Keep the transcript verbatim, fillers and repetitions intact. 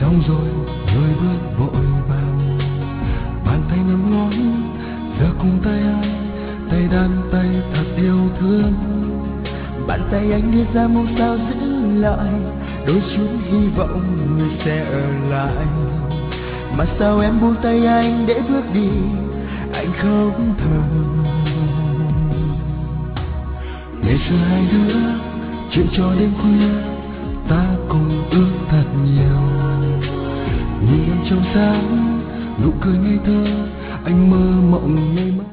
xong rồi người bước vội vàng, bàn tay nắm ngón giờ cùng tay ai, tay đan tay thật yêu thương. Bàn tay anh đưa ra mong sao giữ lại, đôi chút hy vọng người sẽ ở lại. Mà sao em buông tay anh để bước đi, anh không thờ. Ngày xưa hai đứa chuyện trò đêm khuya, ta cùng ước thật nhiều. Nhìn em trong sáng, nụ cười ngây thơ, anh mơ mộng ngây mơ.